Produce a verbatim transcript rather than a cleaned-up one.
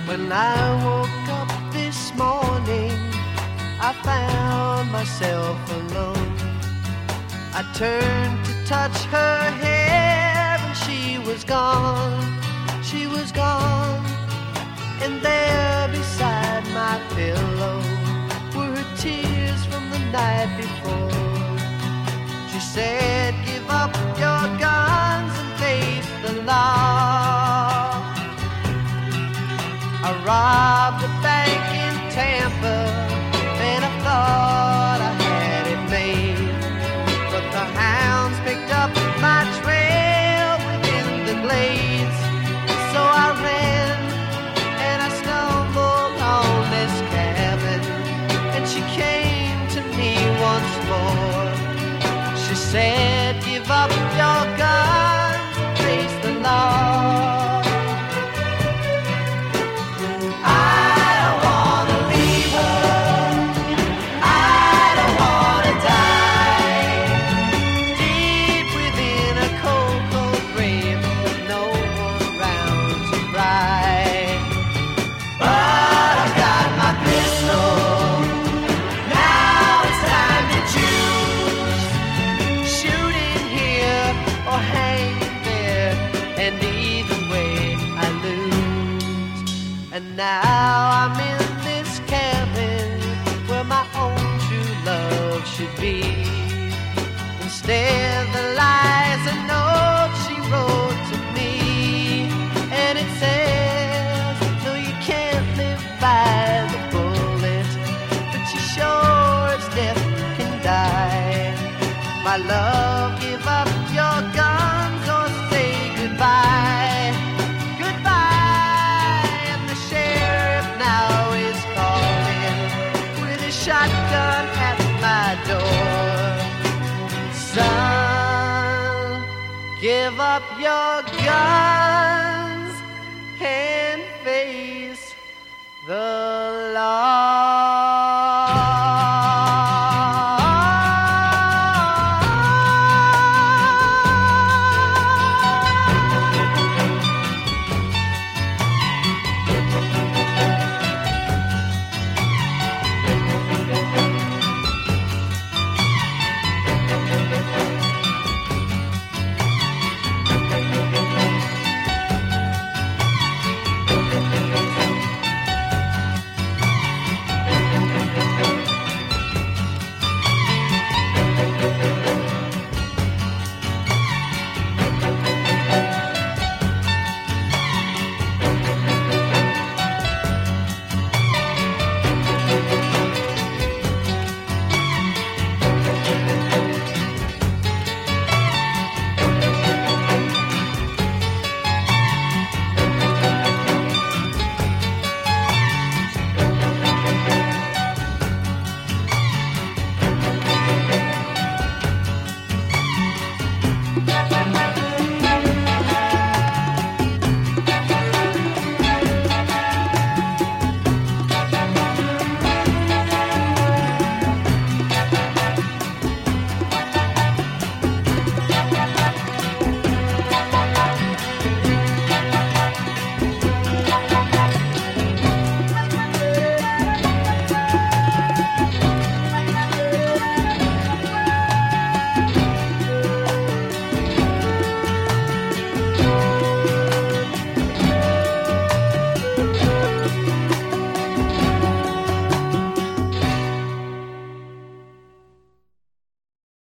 When I woke up this morning, I found myself alone. I turned to touch her hair and she was gone, she was gone. And there beside my pillow were her tears from the night before. She said, give up your guns and face the law. I robbed a bank in Tampa and I thought I had it made, but the hounds picked up my trail within the glades. So I ran and I stumbled on this cabin, and she came to me once more. She said, give up your guns and face the law. And now I'm in this cabin where my own true love should be. Instead there lies a note she wrote to me, and it says, no, you can't live by the bullet, but you sure as death can die. My love, give up your guns or say goodbye. Shotgun at my door. Son, give up your guns and face the